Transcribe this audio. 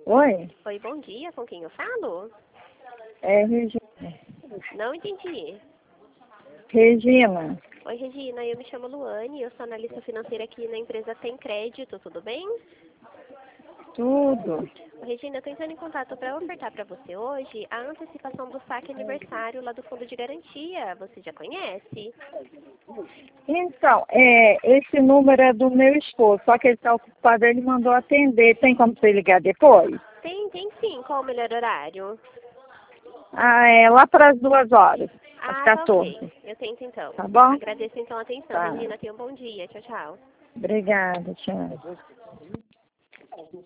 Oi? Oi, bom dia. Com quem eu falo? É Regina. Não entendi. Regina, Oi, Regina. Eu me chamo Luane. Eu sou analista financeira aqui na empresa Tem Crédito. Tudo bem? tudo. Regina, eu tô entrando em contato para ofertar para você hoje a antecipação do saque aniversário lá do Fundo de Garantia. Você já conhece? Então, esse número é do meu esposo, só que ele está ocupado, ele mandou atender. Tem como você ligar depois? Tem sim. Qual o melhor horário? Ah, é lá para as 2 horas, às Ah, tá 14. ok. Eu tento então. Tá bom? Agradeço então a atenção, Tá. Regina. Tenha um bom dia. Tchau, tchau. Obrigada, tchau.